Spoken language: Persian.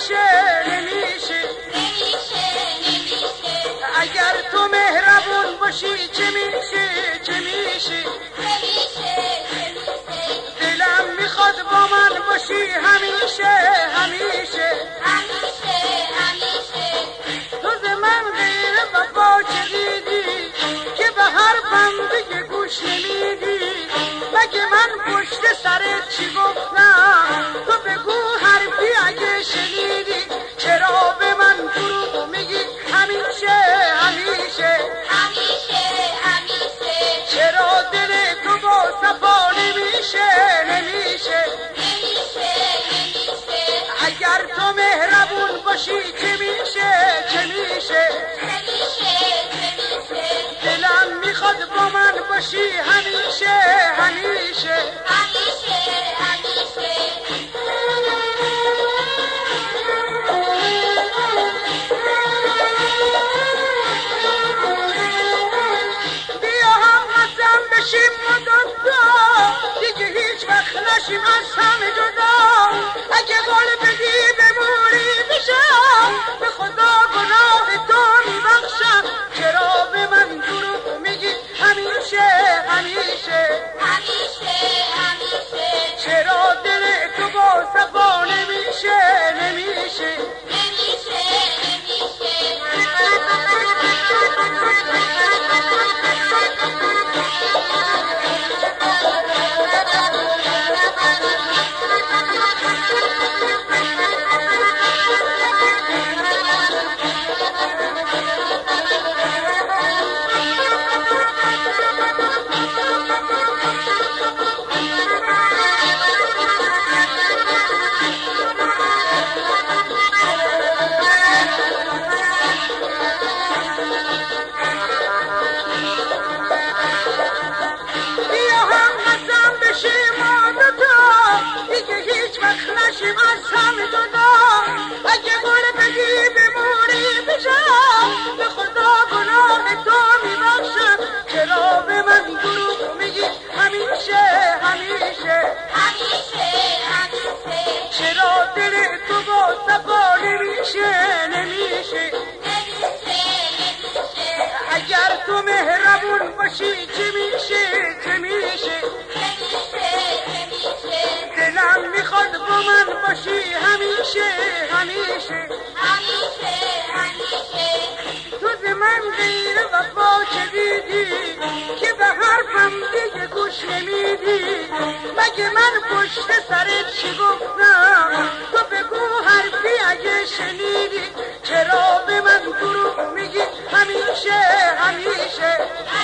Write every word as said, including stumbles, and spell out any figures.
نمیشه نمیشه اگر تو مهربون باشی چه میشه چه میشه دلم میخواد با من باشی همیشه همیشه تو ز من غیر وفا چه دیدی که به هر بنده گوش نمیدی مگه من پشت سرت چی گفتم تو بگو حرفی اگه شنیدی چرا به من دروغ میگی همیشه همیشه چرا دل تو با صفا نمیشه نمیشه اگر تو مهربون باشی چه میشه چه میشه دلم میخواد با من باشی همیشه همیشه بیا هم قسم بشیم ما دوتا دیگه هیچ وقت نشیم از همه جدا اگه قول بدی بموری بشم به خدا گناه تو میبخشم چرا به من دروغ میگی همیشه همیشه چرا دل تو با صفا نمیشه نمیشه نشیم از همه جدا اگه گل بدی بموری بشم به خدا گناه تو میبخشم چرا به من دروغ میگی همیشه همیشه چرا دل تو با صفا نمیشه نمیشه اگر تو مهربون باشی چه میشه چه میشه دلم میخواد با من باشی همیشه همیشه تو ز من غیر وفا چه دیدی که به حرفم دیگه گوش نمیدی مگه من پشت سرت چی گفتم تو بگو حرفی اگه شنیدی چرا به من دروغ میگی همیشه همیشه